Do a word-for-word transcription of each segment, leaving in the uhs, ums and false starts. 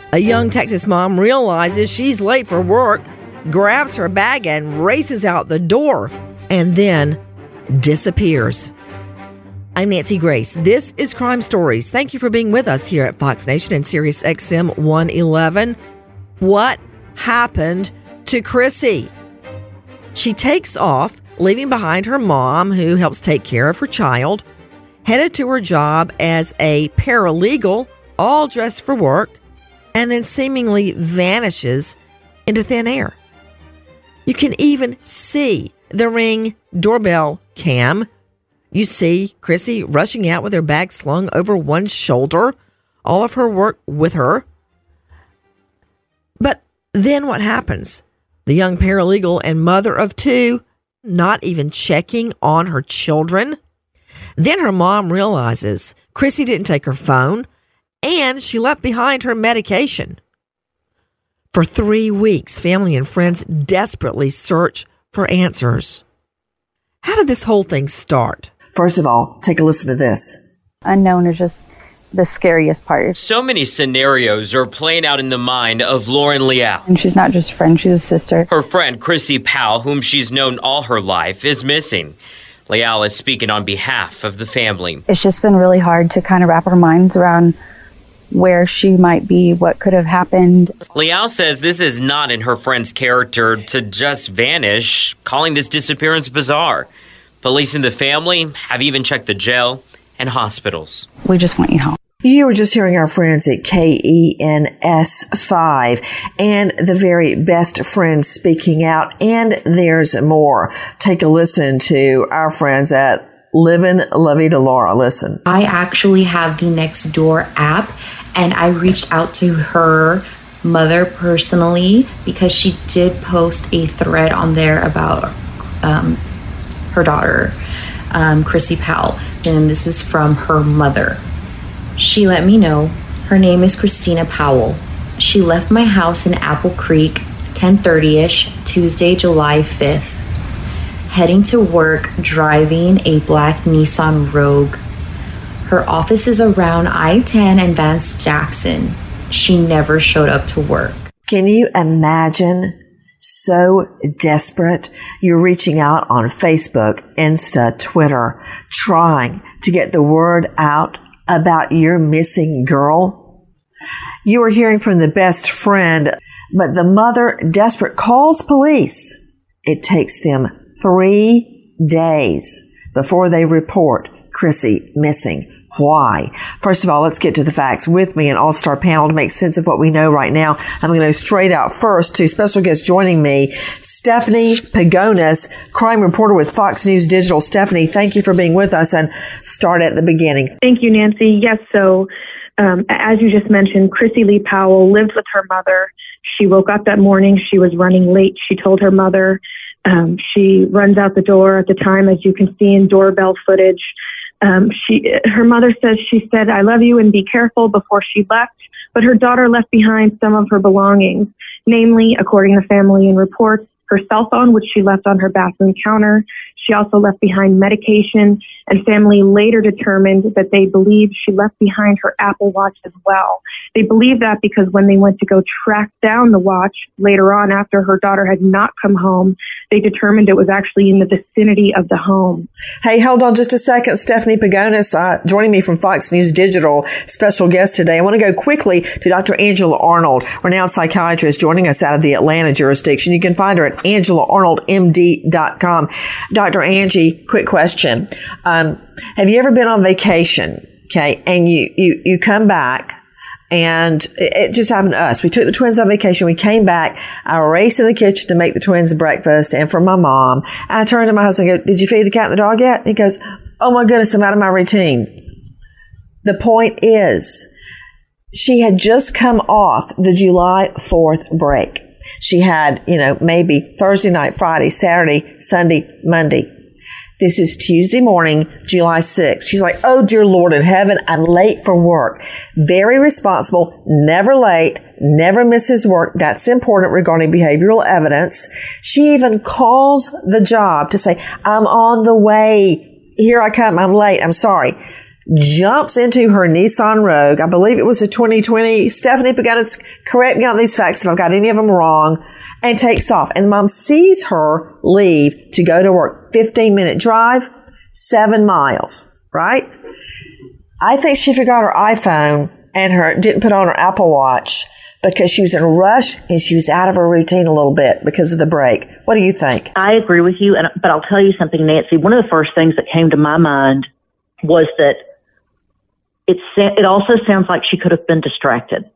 A young Texas mom realizes she's late for work, grabs her bag and races out the door, and then disappears. I'm Nancy Grace. This is Crime Stories. Thank you for being with us here at Fox Nation and Sirius X M one eleven. What happened to Chrissy? She takes off, leaving behind her mom, who helps take care of her child, headed to her job as a paralegal, all dressed for work, and then seemingly vanishes into thin air. You can even see the Ring doorbell cam. You see Chrissy rushing out with her bag slung over one shoulder, all of her work with her. But then what happens? The young paralegal and mother of two not even checking on her children. Then her mom realizes Chrissy didn't take her phone, and she left behind her medication. For three weeks, family and friends desperately search for answers. How did this whole thing start? First of all, take a listen to this. Unknown is just the scariest part. So many scenarios are playing out in the mind of Lauren Leal. And she's not just a friend, she's a sister. Her friend, Chrissy Powell, whom she's known all her life, is missing. Leal is speaking on behalf of the family. It's just been really hard to kind of wrap our minds around where she might be, what could have happened. Leal says this is not in her friend's character to just vanish, calling this disappearance bizarre. Police and the family have even checked the jail and hospitals. We just want you home. You were just hearing our friends at K E N S five and the very best friends speaking out, and there's more. Take a listen to our friends at Livin' La Vida Laura. Listen. I actually have the Nextdoor app, and I reached out to her mother personally because she did post a thread on there about um, her daughter, um, Chrissy Powell, and this is from her mother. She let me know her name is Christina Powell. She left my house in Apple Creek, ten thirty-ish, Tuesday, July fifth, heading to work driving a black Nissan Rogue. Her office is around I ten and Vance Jackson. She never showed up to work. Can you imagine? So desperate. You're reaching out on Facebook, Insta, Twitter, trying to get the word out about your missing girl. You are hearing from the best friend, but the mother, desperate, calls police. It takes them three days before they report Chrissy missing. Why? First of all, let's get to the facts. With me, an all-star panel to make sense of what we know right now. I'm going to go straight out first to special guest joining me, Stephanie Pagonis, crime reporter with Fox News Digital. Stephanie, thank you for being with us, and start at the beginning. Thank you, Nancy. Yes, so um, as you just mentioned, Chrissy Lee Powell lived with her mother. She woke up that morning. She was running late. She told her mother. Um, she runs out the door at the time, as you can see in doorbell footage. Um, she, her mother says she said, "I love you and be careful," before she left, but her daughter left behind some of her belongings, namely, according to family and reports, her cell phone, which she left on her bathroom counter. She also left behind medication, and family later determined that they believed she left behind her Apple Watch as well. They believe that because when they went to go track down the watch later on, after her daughter had not come home, they determined it was actually in the vicinity of the home. Hey, hold on just a second. Stephanie Pagonis, uh, joining me from Fox News Digital, special guest today. I want to go quickly to Doctor Angela Arnold, renowned psychiatrist, joining us out of the Atlanta jurisdiction. You can find her at angela arnold m d dot com. Doctor Angie, quick question. Um, have you ever been on vacation, okay, and you, you, you come back, and it just happened to us. We took the twins on vacation. We came back. I raced in the kitchen to make the twins breakfast and for my mom. And I turned to my husband and go, "Did you feed the cat and the dog yet?" And he goes, "Oh my goodness, I'm out of my routine." The point is, she had just come off the July fourth break. She had, you know, maybe Thursday night, Friday, Saturday, Sunday, Monday. This is Tuesday morning, July sixth. She's like, "Oh, dear Lord in heaven, I'm late for work." Very responsible, never late, never misses work. That's important regarding behavioral evidence. She even calls the job to say, "I'm on the way. Here I come. I'm late. I'm sorry." jumps into her Nissan Rogue. I believe it was a twenty twenty. Stephanie Pagonis, correct me on these facts if I've got any of them wrong, and takes off. And mom sees her leave to go to work. fifteen minute drive, seven miles, right? I think she forgot her iPhone and her didn't put on her Apple Watch because she was in a rush and she was out of her routine a little bit because of the break. What do you think? I agree with you, and but I'll tell you something, Nancy. One of the first things that came to my mind was that it it also sounds like she could have been distracted.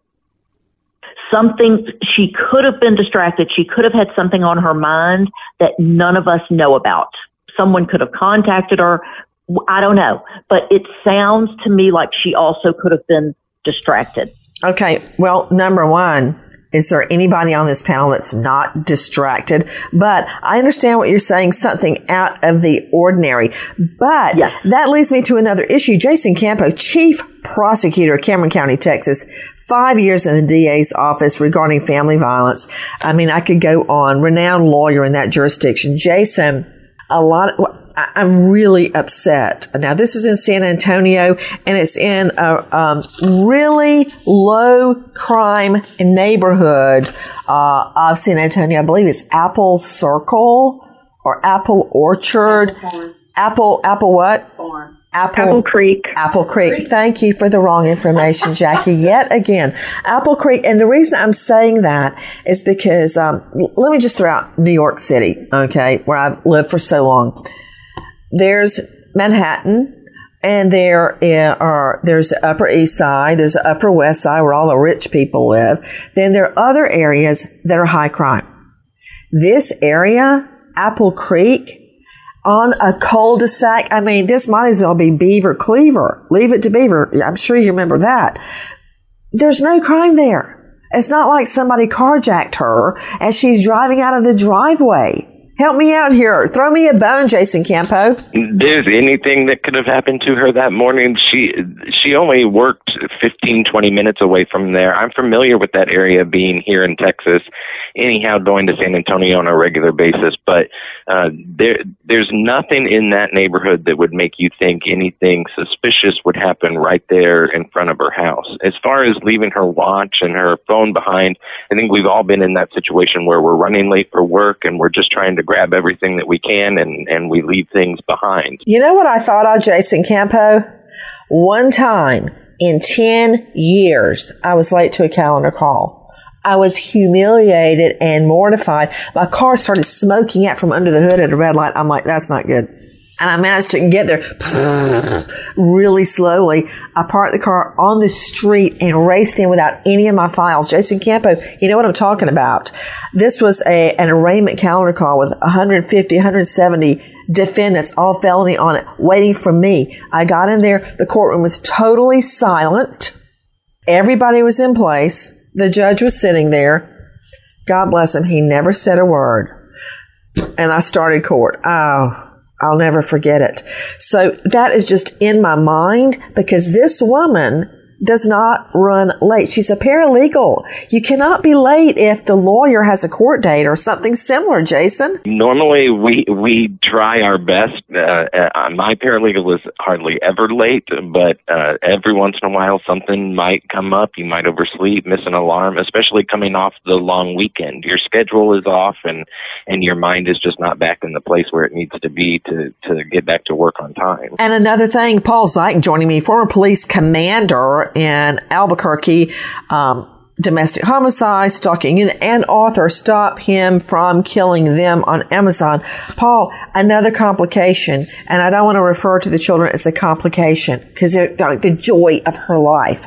Something, she could have been distracted. She could have had something on her mind that none of us know about. Someone could have contacted her. I don't know, but it sounds to me like she also could have been distracted. Okay, well, number one, is there anybody on this panel that's not distracted? But I understand what you're saying, something out of the ordinary. But yes. That leads me to another issue. Jason Campo, Chief Prosecutor, Cameron County, Texas, five years in the D A's office regarding family violence. I mean, I could go on. Renowned lawyer in that jurisdiction. Jason, a lot of... I'm really upset. Now, this is in San Antonio, and it's in a um, really low crime neighborhood uh, of San Antonio. I believe it's Apple Circle or Apple Orchard. Apple, Apple, Apple what? Farm. Apple, Apple Creek. Apple Creek. Thank you for the wrong information, Jackie. Yet again, Apple Creek. And the reason I'm saying that is because, um, let me just throw out New York City, okay, where I've lived for so long. There's Manhattan, and there are, there's the Upper East Side, there's the Upper West Side where all the rich people live. Then there are other areas that are high crime. This area, Apple Creek, on a cul-de-sac, I mean, this might as well be Beaver Cleaver. Leave it to Beaver. I'm sure you remember that. There's no crime there. It's not like somebody carjacked her as she's driving out of the driveway. Help me out here. Throw me a bone, Jason Campo. There's anything that could have happened to her that morning. She she only worked fifteen, twenty minutes away from there. I'm familiar with that area being here in Texas, anyhow, going to San Antonio on a regular basis. But uh, there there's nothing in that neighborhood that would make you think anything suspicious would happen right there in front of her house. As far as leaving her watch and her phone behind, I think we've all been in that situation where we're running late for work and we're just trying to grab everything that we can and, and we leave things behind. You know what I thought of, Jason Campo? One time in ten years, I was late to a calendar call. I was humiliated and mortified. My car started smoking out from under the hood at a red light. I'm like, that's not good. And I managed to get there really slowly. I parked the car on the street and raced in without any of my files. Jason Campo, you know what I'm talking about. This was a an arraignment calendar call with one hundred fifty, one hundred seventy defendants, all felony on it, waiting for me. I got in there. The courtroom was totally silent. Everybody was in place. The judge was sitting there. God bless him. He never said a word. And I started court. Oh, I'll never forget it. So that is just in my mind because this woman does not run late. She's a paralegal. You cannot be late if the lawyer has a court date or something similar, Jason. Normally, we we try our best. Uh, uh, my paralegal is hardly ever late, but uh, every once in a while something might come up. You might oversleep, miss an alarm, especially coming off the long weekend. Your schedule is off and, and your mind is just not back in the place where it needs to be to, to get back to work on time. And another thing, Paul Zeich joining me, former police commander in Albuquerque, um, domestic homicide, stalking unit, and author, Stop Him from Killing Them on Amazon. Paul, another complication, and I don't want to refer to the children as a complication because they're, they're like the joy of her life.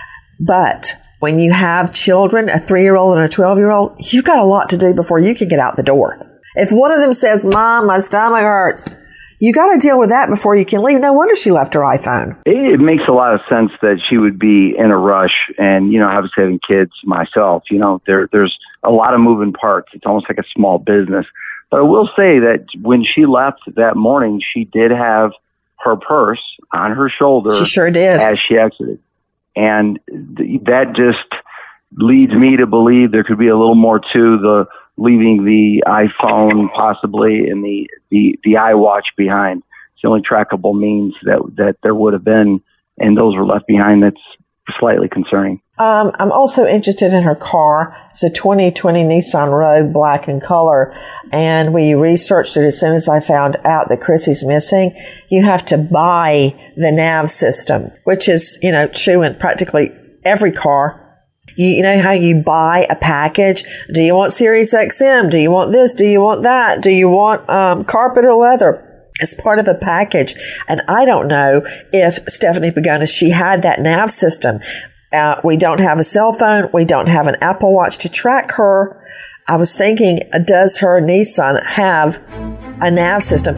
But when you have children, a three-year-old and a twelve-year-old, you've got a lot to do before you can get out the door. If one of them says, Mom, my stomach hurts, you got to deal with that before you can leave. No wonder she left her iPhone. It, it makes a lot of sense that she would be in a rush. And, you know, I was having kids myself, you know, there, there's a lot of moving parts. It's almost like a small business. But I will say that when she left that morning, she did have her purse on her shoulder. She sure did. As she exited. And th- that just leads me to believe there could be a little more to the leaving the iPhone possibly and the, the, the iWatch behind. It's the only trackable means that, that there would have been and those were left behind. That's slightly concerning. Um, I'm also interested in her car. It's a twenty twenty Nissan Rogue, black in color. And we researched it as soon as I found out that Chrissy's missing. You have to buy the nav system, which is, you know, true in practically every car. You, you know how you buy a package? Do you want Sirius X M? Do you want this? Do you want that? Do you want um, carpet or leather? It's part of a package. And I don't know if Stephanie Pagonis, she had that nav system. Uh, we don't have a cell phone. We don't have an Apple Watch to track her. I was thinking, does her Nissan have a nav system?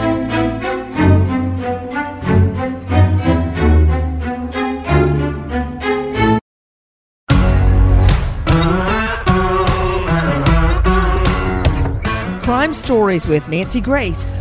Crime Stories with Nancy Grace.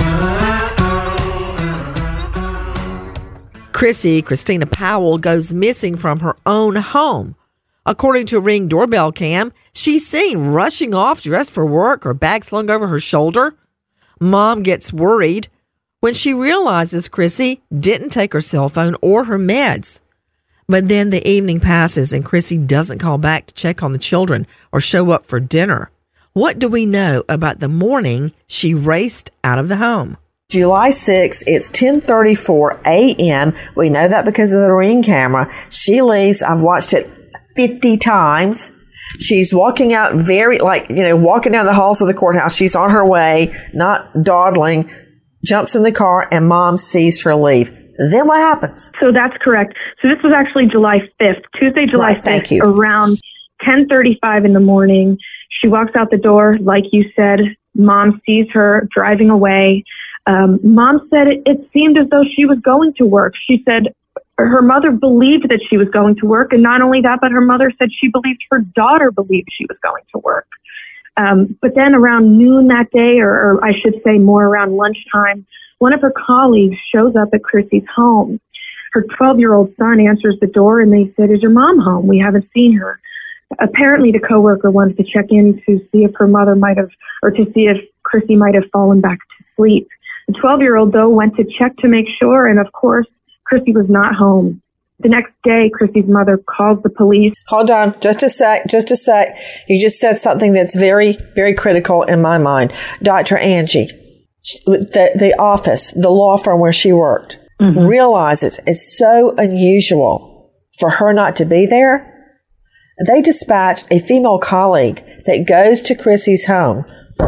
Chrissy, Christina Powell, goes missing from her own home. According to a Ring doorbell cam, she's seen rushing off dressed for work, her bag slung over her shoulder. Mom gets worried when she realizes Chrissy didn't take her cell phone or her meds. But then the evening passes and Chrissy doesn't call back to check on the children or show up for dinner. What do we know about the morning she raced out of the home? July sixth, it's ten thirty-four a.m. We know that because of the Ring camera. She leaves. I've watched it fifty times. She's walking out very, like, you know, walking down the halls of the courthouse. She's on her way, not dawdling, jumps in the car, and Mom sees her leave. Then what happens? So that's correct. So this was actually July fifth, Tuesday, July right, fifth, thank you. Around ten thirty-five in the morning. She walks out the door, like you said. Mom sees her driving away. Um, Mom said it, it seemed as though she was going to work. She said her mother believed that she was going to work. And not only that, but her mother said she believed her daughter believed she was going to work. Um, but then around noon that day, or, or I should say more around lunchtime, one of her colleagues shows up at Chrissy's home. Her twelve-year-old son answers the door and they said, "Is your mom home? We haven't seen her." Apparently the coworker wanted to check in to see if her mother might have, or to see if Chrissy might have fallen back to sleep. The twelve-year-old, though, went to check to make sure, and of course, Chrissy was not home. The next day, Chrissy's mother calls the police. Hold on, just a sec, just a sec. You just said something that's very, very critical in my mind. Doctor Angie, the, the office, the law firm where she worked, mm-hmm. realizes it's so unusual for her not to be there. They dispatched a female colleague that goes to Chrissy's home.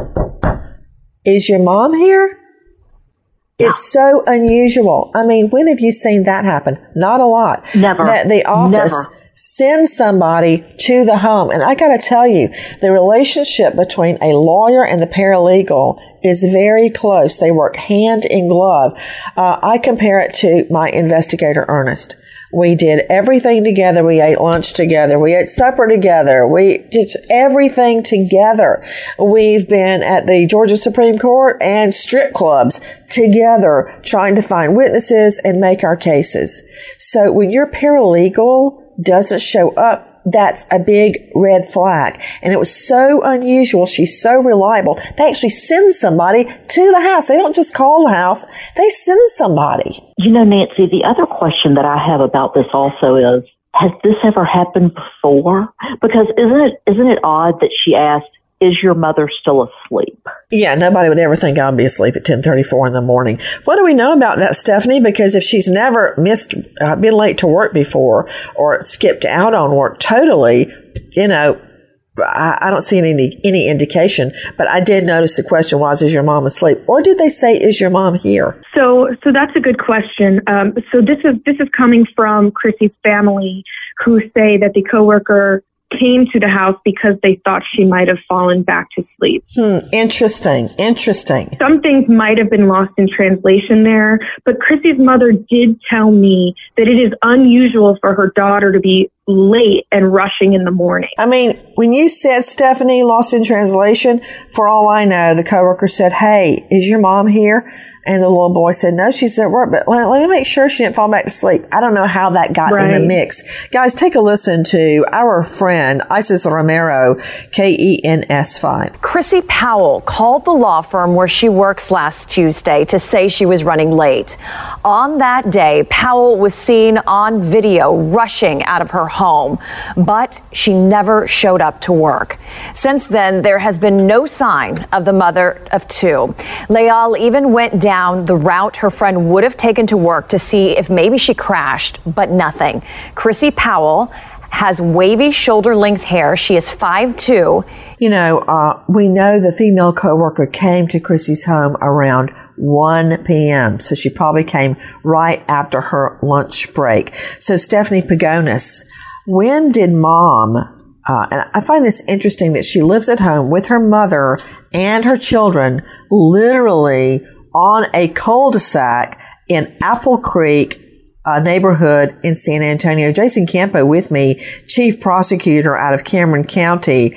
Is your mom here? It's so unusual. I mean, when have you seen that happen? Not a lot. Never. That the office Never. sends somebody to the home. And I got to tell you, the relationship between a lawyer and the paralegal is very close. They work hand in glove. Uh, I compare it to my investigator, Ernest. We did everything together. We ate lunch together. We ate supper together. We did everything together. We've been at the Georgia Supreme Court and strip clubs together trying to find witnesses and make our cases. So when your paralegal doesn't show up, that's a big red flag. And it was so unusual. She's so reliable. They actually send somebody to the house. They don't just call the house. They send somebody. You know, Nancy, the other question that I have about this also is, has this ever happened before? Because isn't it isn't it odd that she asked, "Is your mother still asleep?" Yeah, nobody would ever think I'd be asleep at ten thirty-four in the morning. What do we know about that, Stephanie? Because if she's never missed, uh, been late to work before or skipped out on work totally, you know, I, I don't see any any indication. But I did notice the question was, "Is your mom asleep?" Or did they say, "Is your mom here?" So, so that's a good question. Um, so this is this is coming from Chrissy's family, who say that the coworker came to the house because they thought she might have fallen back to sleep. Hmm, interesting, interesting. Some things might have been lost in translation there, but Chrissy's mother did tell me that it is unusual for her daughter to be late and rushing in the morning. I mean, when you said, Stephanie, lost in translation, for all I know, the coworker said, "Hey, is your mom here?" And the little boy said, no, she's at work, but let, let me make sure she didn't fall back to sleep. I don't know how that got Right. in the mix. Guys, take a listen to our friend, Isis Romero, K E N S five. Chrissy Powell called the law firm where she works last Tuesday to say she was running late. On that day, Powell was seen on video rushing out of her home, but she never showed up to work. Since then, there has been no sign of the mother of two. Leal even went down the route her friend would have taken to work to see if maybe she crashed, but nothing. Chrissy Powell has wavy shoulder-length hair. She is five two. You know, uh, we know the female coworker came to Chrissy's home around one p.m., so she probably came right after her lunch break. So, Stephanie Pagonis, when did mom, uh, and I find this interesting that she lives at home with her mother and her children, literally on a cul-de-sac in Apple Creek uh, neighborhood in San Antonio. Jason Campo with me, chief prosecutor out of Cameron County.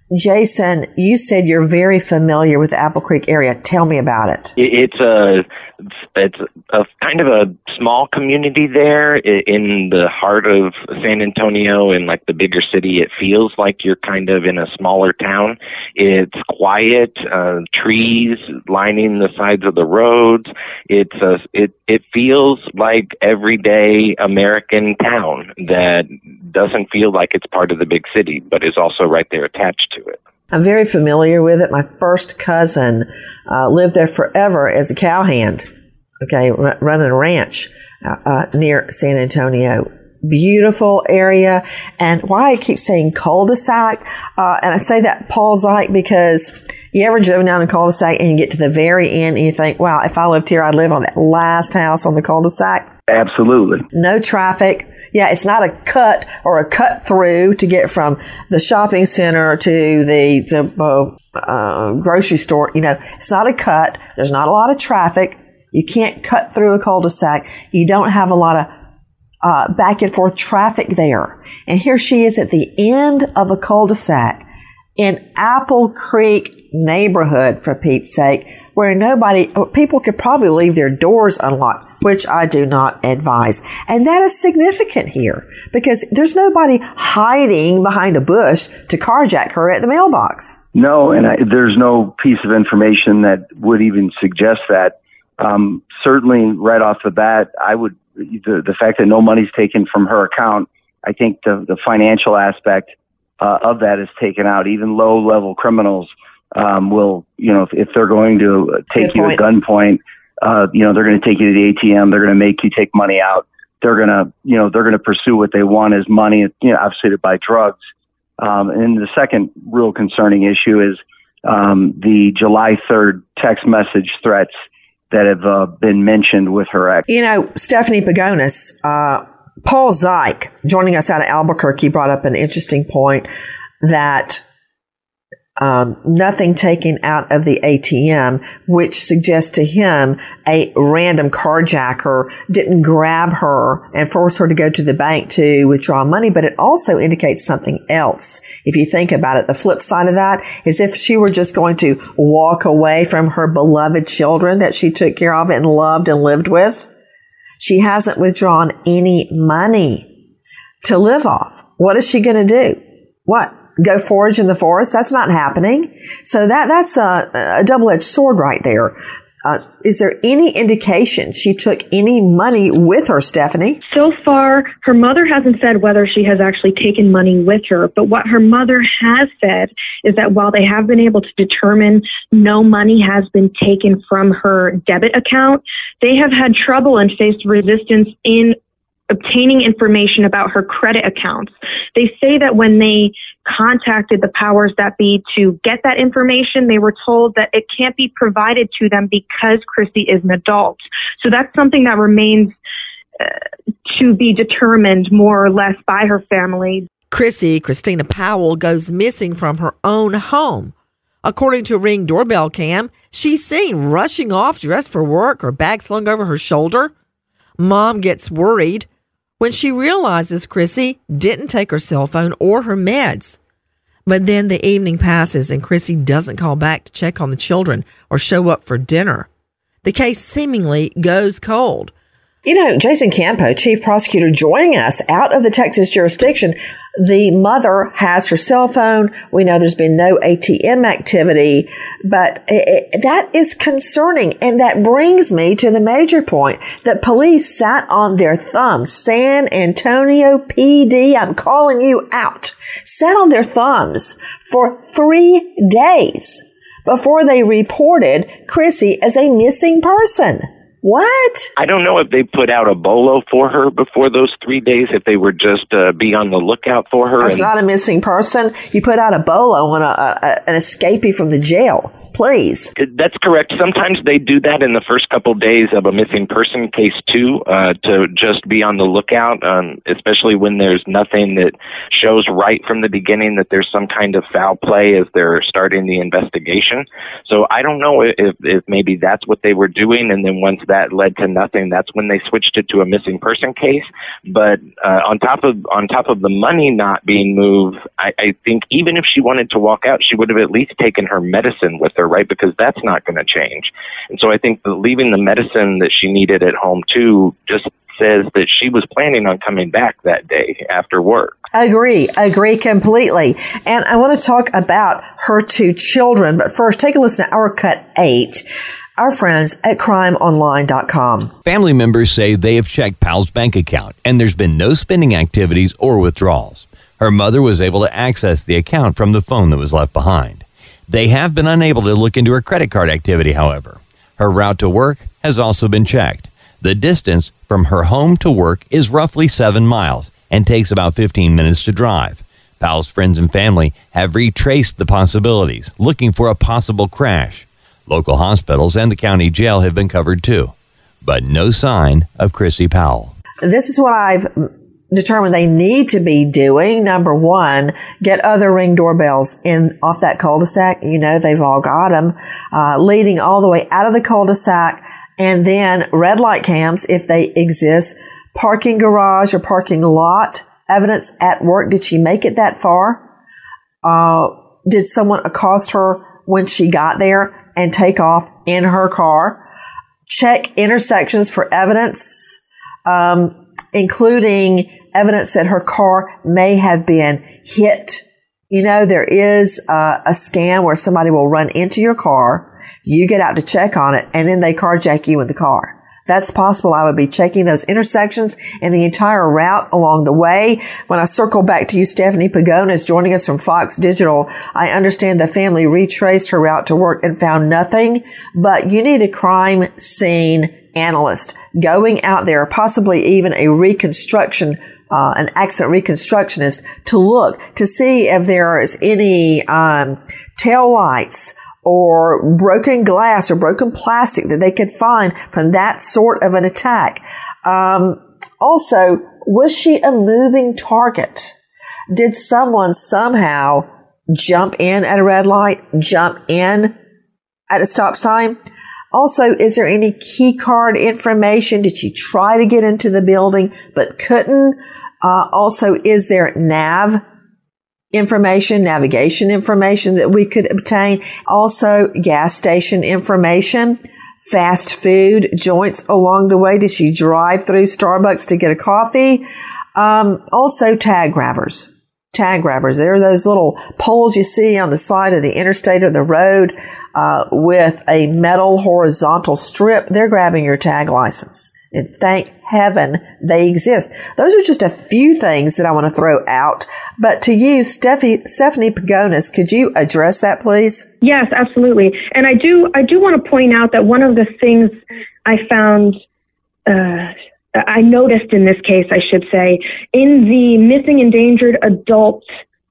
Jason, you said you're very familiar with the Apple Creek area. Tell me about it. It's a it's a kind of a small community there in the heart of San Antonio, in like the bigger city. It feels like you're kind of in a smaller town. It's quiet, uh, trees lining the sides of the roads. It's a, it it feels like everyday American town that doesn't feel like it's part of the big city, but is also right there attached to it. I'm very familiar with it. My first cousin uh, lived there forever as a cowhand, okay, r- running a ranch uh, uh, near San Antonio. Beautiful area. And why I keep saying cul-de-sac, uh, and I say that Paul Zike because you ever driven down a cul-de-sac and you get to the very end and you think, wow, if I lived here, I'd live on that last house on the cul-de-sac? Absolutely. No traffic. Yeah, it's not a cut or a cut through to get from the shopping center to the the uh, uh, grocery store. You know, it's not a cut. There's not a lot of traffic. You can't cut through a cul-de-sac. You don't have a lot of uh, back and forth traffic there. And here she is at the end of a cul-de-sac in Apple Creek neighborhood, for Pete's sake, where nobody, people could probably leave their doors unlocked, which I do not advise. And that is significant here because there's nobody hiding behind a bush to carjack her at the mailbox. No, and I, there's no piece of information that would even suggest that. Um, certainly, right off the bat, I would the, the fact that no money's taken from her account. I think the the financial aspect uh, of that is taken out. Even low-level criminals um, will, you know, if, if they're going to take Good you point. at gunpoint, uh, you know, they're going to take you to the A T M. They're going to make you take money out. They're going to, you know, they're going to pursue what they want as money, you know, obviously to buy drugs. Um, and the second real concerning issue is um, the July third text message threats that have uh, been mentioned with her ex. You know, Stephanie Pagonis, uh, Paul Zike, joining us out of Albuquerque, brought up an interesting point that um, nothing taken out of the A T M, which suggests to him a random carjacker didn't grab her and force her to go to the bank to withdraw money. But it also indicates something else. If you think about it, the flip side of that is if she were just going to walk away from her beloved children that she took care of and loved and lived with, she hasn't withdrawn any money to live off. What is she going to do? What? Go forage in the forest? That's not happening. So that that's a, a double-edged sword right there. Uh, is there any indication she took any money with her, Stephanie? So far, her mother hasn't said whether she has actually taken money with her, but what her mother has said is that while they have been able to determine no money has been taken from her debit account, they have had trouble and faced resistance in obtaining information about her credit accounts. They say that when they contacted the powers that be to get that information, they were told that it can't be provided to them because Chrissy is an adult. So that's something that remains uh, to be determined more or less by her family. Chrissy, Christina Powell, goes missing from her own home. According to Ring doorbell cam, she's seen rushing off dressed for work, her bag slung over her shoulder. Mom gets worried when she realizes Chrissy didn't take her cell phone or her meds. But then the evening passes and Chrissy doesn't call back to check on the children or show up for dinner. the case seemingly goes cold. You know, Jason Campo, chief prosecutor, joining us out of the Texas jurisdiction. The mother has her cell phone. We know there's been no A T M activity, but it, that is concerning. And that brings me to the major point that police sat on their thumbs. San Antonio P D, I'm calling you out, sat on their thumbs for three days before they reported Chrissy as a missing person. What? I don't know if they put out a bolo for her before those three days, if they were just uh, be on the lookout for her. It's and- not a missing person. You put out a bolo on a, a, an escapee from the jail. Please. That's correct. Sometimes they do that in the first couple days of a missing person case too, uh, to just be on the lookout, um, especially when there's nothing that shows right from the beginning that there's some kind of foul play as they're starting the investigation. So I don't know if, if maybe that's what they were doing, and then once that led to nothing, that's when they switched it to a missing person case. But uh, on top of on top of the money not being moved, I, I think even if she wanted to walk out, she would have at least taken her medicine with her, right? Because that's not going to change. And so I think that leaving the medicine that she needed at home too just says that she was planning on coming back that day after work. Agree. Agree completely. And I want to talk about her two children. But first, take a listen to our cut eight. Our friends at crime online dot com. Family members say they have checked Powell's bank account and there's been no spending activities or withdrawals. Her mother was able to access the account from the phone that was left behind. They have been unable to look into her credit card activity, however. Her route to work has also been checked. The distance from her home to work is roughly seven miles and takes about fifteen minutes to drive. Powell's friends and family have retraced the possibilities, looking for a possible crash. Local hospitals and the county jail have been covered too, but no sign of Chrissy Powell. This is what I've determined they need to be doing. Number one, get other Ring doorbells in off that cul-de-sac. You know, they've all got them, uh, leading all the way out of the cul-de-sac. And then red light cams, if they exist, parking garage or parking lot evidence at work. Did she make it that far? Uh, did someone accost her when she got there and take off in her car? Check intersections for evidence, um, including evidence that her car may have been hit. You know, there is uh, a scam where somebody will run into your car, you get out to check on it, and then they carjack you in the car. That's possible. I would be checking those intersections and the entire route along the way. When I circle back to you, Stephanie Pagonis, joining us from Fox Digital, I understand the family retraced her route to work and found nothing, but you need a crime scene analyst going out there, possibly even a reconstruction Uh, an accident reconstructionist, to look to see if there is any um, tail lights or broken glass or broken plastic that they could find from that sort of an attack. Um, also, was she a moving target? Did someone somehow jump in at a red light, jump in at a stop sign? Also, is there any key card information? Did she try to get into the building but couldn't? Uh, also, is there nav information, navigation information that we could obtain? Also, gas station information, fast food joints along the way. Did she drive through Starbucks to get a coffee? Um, also, tag grabbers. Tag grabbers. There are those little poles you see on the side of the interstate or the road uh, with a metal horizontal strip. They're grabbing your tag license. And thank heaven they exist. Those are just a few things that I want to throw out. But to you, Steffi, Stephanie Pagonis, could you address that, please? Yes, absolutely. And I do, I do want to point out that one of the things I found, uh, I noticed in this case, I should say, in the missing endangered adult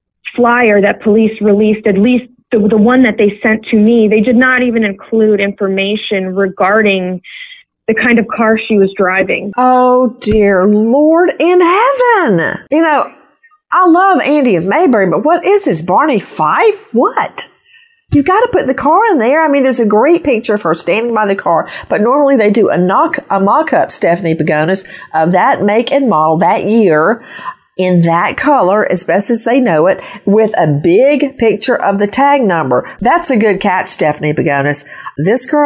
flyer that police released, at least the, the one that they sent to me, they did not even include information regarding the kind of car she was driving. Oh, dear Lord in heaven. You know, I love Andy of Mayberry, but what is this, Barney Fife? What? You've got to put the car in there. I mean, there's a great picture of her standing by the car, but normally they do a, knock, a mock-up, Stephanie Pagonis, of that make and model that year in that color, as best as they know it, with a big picture of the tag number. That's a good catch, Stephanie Pagonis. This girl,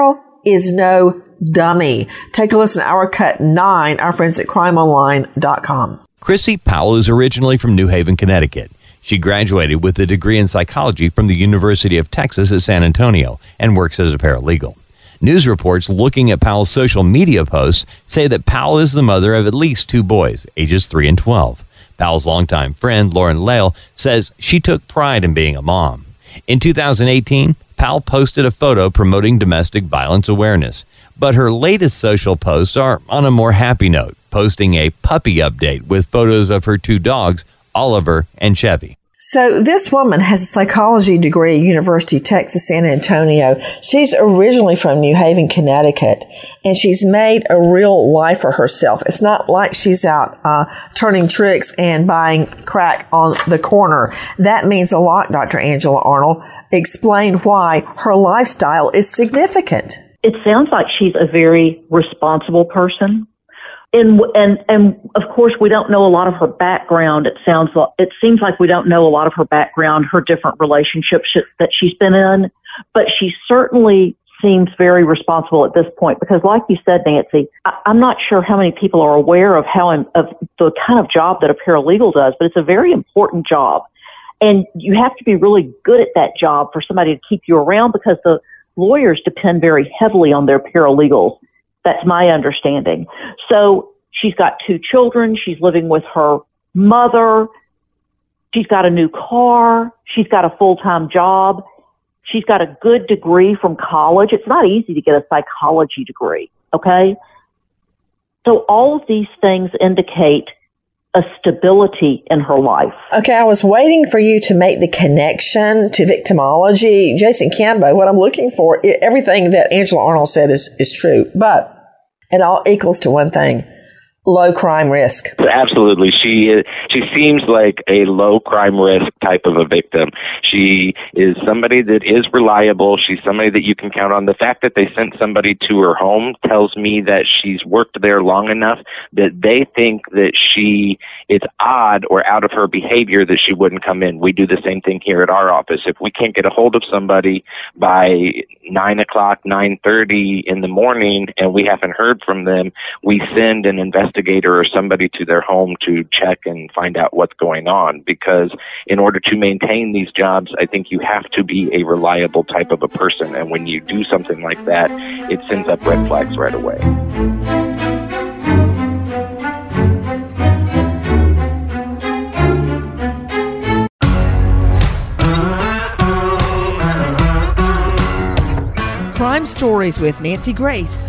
is no dummy. Take a listen to our cut nine, our friends at crime online dot com. Chrissy Powell is originally from New Haven, Connecticut. She graduated with a degree in psychology from the University of Texas at San Antonio and works as a paralegal. News reports looking at Powell's social media posts say that Powell is the mother of at least two boys, ages three and twelve. Powell's longtime friend, Lauren Lale, says she took pride in being a mom. In two thousand eighteen, Powell posted a photo promoting domestic violence awareness. But her latest social posts are on a more happy note, posting a puppy update with photos of her two dogs, Oliver and Chevy. So this woman has a psychology degree at University of Texas, San Antonio. She's originally from New Haven, Connecticut, and she's made a real life for herself. It's not like she's out uh, turning tricks and buying crack on the corner. That means a lot, Doctor Angela Arnold. Explain why her lifestyle is significant. It sounds like she's a very responsible person. And, and, and of course, we don't know a lot of her background. It sounds like, it seems like we don't know a lot of her background, her different relationships that she's been in, but she certainly seems very responsible at this point because like you said, Nancy, I, I'm not sure how many people are aware of how, of the kind of job that a paralegal does, but it's a very important job. And you have to be really good at that job for somebody to keep you around because the lawyers depend very heavily on their paralegals. That's my understanding. So she's got two children. She's living with her mother. She's got a new car. She's got a full-time job. She's got a good degree from college. It's not easy to get a psychology degree, okay? So all of these things indicate a stability in her life. Okay, I was waiting for you to make the connection to victimology. Jason Cambo, what I'm looking for, everything that Angela Arnold said is, is true, but it all equals to one thing. Low crime risk. Absolutely. She she seems like a low crime risk type of a victim. She is somebody that is reliable. She's somebody that you can count on. The fact that they sent somebody to her home tells me that she's worked there long enough that they think that she it's odd or out of her behavior that she wouldn't come in. We do the same thing here at our office. If we can't get a hold of somebody by nine o'clock, nine thirty in the morning, and we haven't heard from them, we send an investigator or somebody to their home to check and find out what's going on. Because in order to maintain these jobs, I think you have to be a reliable type of a person. And when you do something like that, it sends up red flags right away. Crime Stories with Nancy Grace.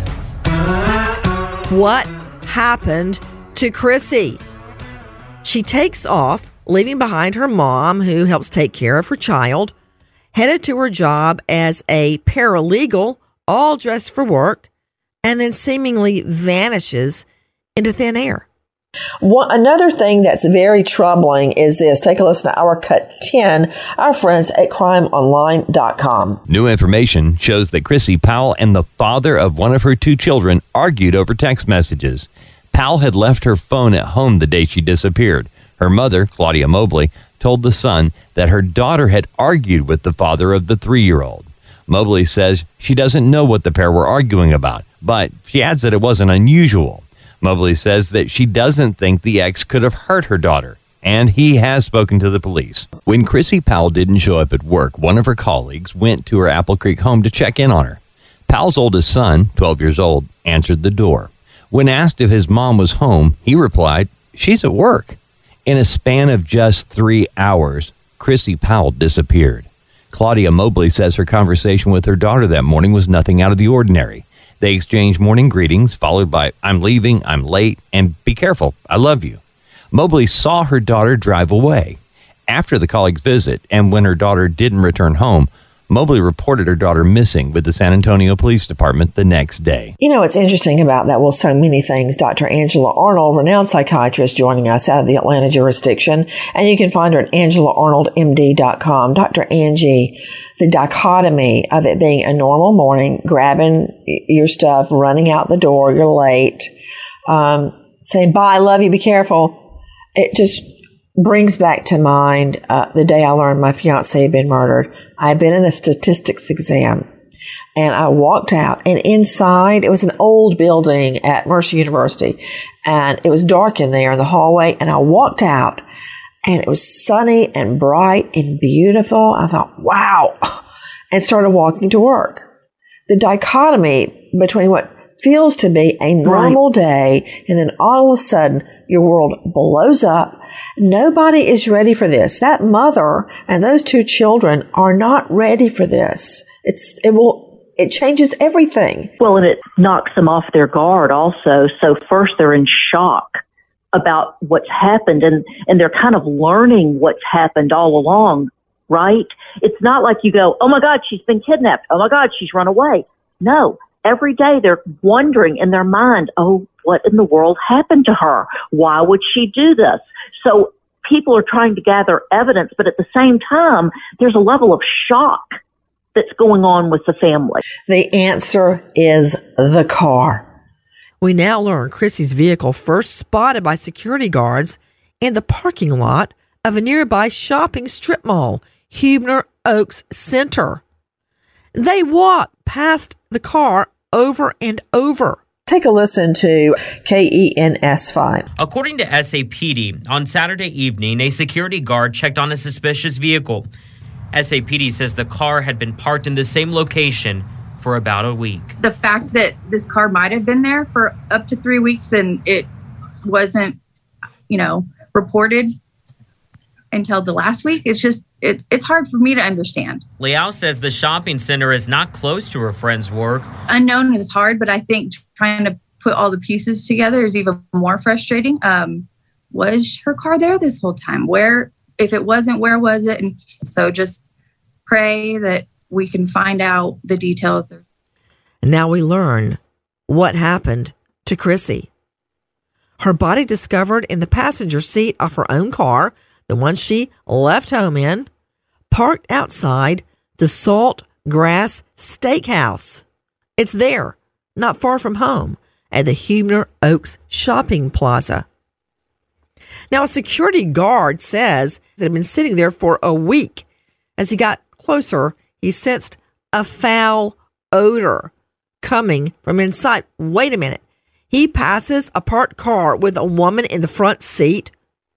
What happened to Chrissy? She takes off, leaving behind her mom, who helps take care of her child, headed to her job as a paralegal, all dressed for work, and then seemingly vanishes into thin air. One, another thing that's very troubling is this. Take a listen to our cut ten, our friends at crime online dot com. New information shows that Chrissy Powell and the father of one of her two children argued over text messages. Powell had left her phone at home the day she disappeared. Her mother, Claudia Mobley, told the Sun that her daughter had argued with the father of the three-year-old. Mobley says she doesn't know what the pair were arguing about, but she adds that it wasn't unusual. Mobley says that she doesn't think the ex could have hurt her daughter, and he has spoken to the police. When Chrissy Powell didn't show up at work, one of her colleagues went to her Apple Creek home to check in on her. Powell's oldest son, twelve years old, answered the door. When asked if his mom was home, he replied, "She's at work." In a span of just three hours, Chrissy Powell disappeared. Claudia Mobley says her conversation with her daughter that morning was nothing out of the ordinary. They exchanged morning greetings, followed by, "I'm leaving, I'm late, and be careful, I love you." Mobley saw her daughter drive away. After the colleague's visit, and when her daughter didn't return home, Mobley reported her daughter missing with the San Antonio Police Department the next day. You know what's interesting about that? Well, so many things. Doctor Angela Arnold, renowned psychiatrist, joining us out of the Atlanta jurisdiction. And you can find her at angela arnold m d dot com. Doctor Angie, the dichotomy of it being a normal morning, grabbing your stuff, running out the door, you're late, um, saying, "Bye, love you, be careful." It just brings back to mind uh, the day I learned my fiance had been murdered. I had been in a statistics exam, And I walked out, and inside, it was an old building at Mercer University, and it was dark in there in the hallway, and I walked out, and it was sunny and bright and beautiful. I thought, wow, and started walking to work. The dichotomy between what feels to be a normal right. day, and then all of a sudden, your world blows up. Nobody is ready for this. That mother and those two children are not ready for this. It's, it will, it changes everything. Well, and it knocks them off their guard also. So first they're in shock about what's happened, and, and they're kind of learning what's happened all along, right? It's not like you go, oh my God, she's been kidnapped. Oh my God, she's run away. No, every day they're wondering in their mind, oh, what in the world happened to her? Why would she do this? So people are trying to gather evidence, but at the same time, there's a level of shock that's going on with the family. The answer is the car. We now learn Chrissy's vehicle first spotted by security guards in the parking lot of a nearby shopping strip mall, Huebner Oaks Center. They walked past the car over and over. Take a listen to K E N S five. According to S A P D, on Saturday evening, a security guard checked on a suspicious vehicle. S A P D says the car had been parked in the same location for about a week. The fact that this car might have been there for up to three weeks and it wasn't, you know, reported until the last week, it's just, it, it's hard for me to understand. Liao says the shopping center is not close to her friend's work. Unknown is hard, but I think trying to put all the pieces together is even more frustrating. Um, was her car there this whole time? Where, if it wasn't, where was it? And so just pray that we can find out the details. Now we learn what happened to Chrissy. Her body discovered in the passenger seat of her own car, the one she left home in, parked outside the Salt Grass Steakhouse. It's there, not far from home, at the Huebner Oaks Shopping Plaza. Now, a security guard says it had been sitting there for a week. As he got closer, he sensed a foul odor coming from inside. Wait a minute. He passes a parked car with a woman in the front seat,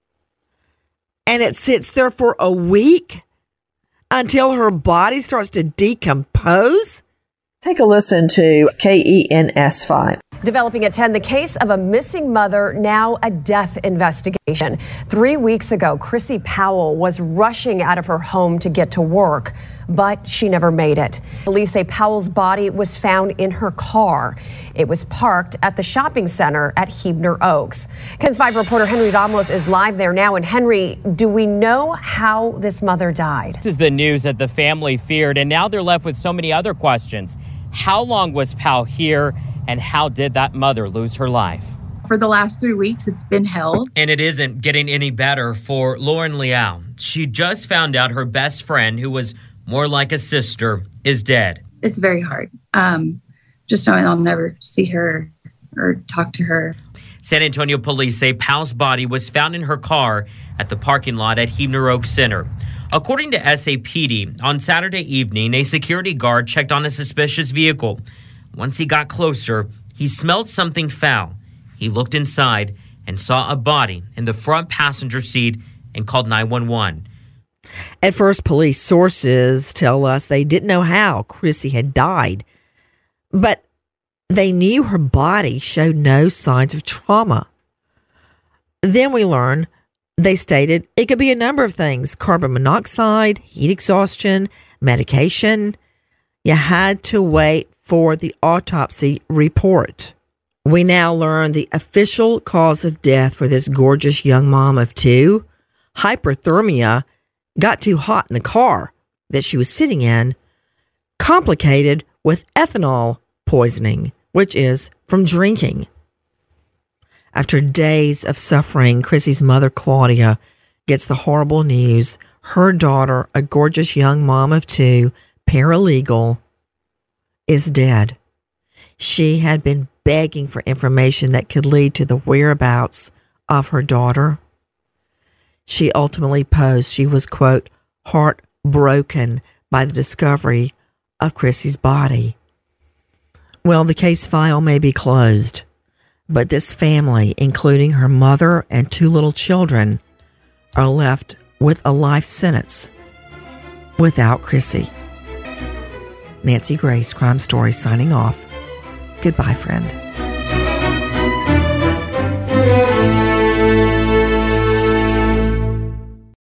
and it sits there for a week until her body starts to decompose? Take a listen to K E N S five. Developing at ten, the case of a missing mother, now a death investigation. Three weeks ago, Chrissy Powell was rushing out of her home to get to work, but she never made it. Police say Powell's body was found in her car. It was parked at the shopping center at Huebner Oaks. KENS five reporter Henry Damos is live there now. And Henry, do we know how this mother died? This is the news that the family feared, and now they're left with so many other questions. How long was Powell here, and how did that mother lose her life? For the last three weeks, it's been held. And it isn't getting any better for Lauren Liao. She just found out her best friend, who was more like a sister, is dead. It's very hard. Um, just knowing I'll never see her or talk to her. San Antonio police say Powell's body was found in her car at the parking lot at Huebner Oaks Center. According to S A P D, on Saturday evening, a security guard checked on a suspicious vehicle. Once he got closer, he smelled something foul. He looked inside and saw a body in the front passenger seat and called nine one one. At first, police sources tell us they didn't know how Chrissy had died, but they knew her body showed no signs of trauma. Then we learn they stated it could be a number of things: carbon monoxide, heat exhaustion, medication. You had to wait for the autopsy report. We now learn the official cause of death for this gorgeous young mom of two: hyperthermia. Got too hot in the car that she was sitting in, complicated with ethanol poisoning, which is from drinking. After days of suffering, Chrissy's mother, Claudia, gets the horrible news. Her daughter, a gorgeous young mom of two, paralegal, is dead. She had been begging for information that could lead to the whereabouts of her daughter. She ultimately posed she was, quote, heartbroken by the discovery of Chrissy's body. Well, the case file may be closed, but this family, including her mother and two little children, are left with a life sentence without Chrissy. Nancy Grace, Crime Story, signing off. Goodbye, friend.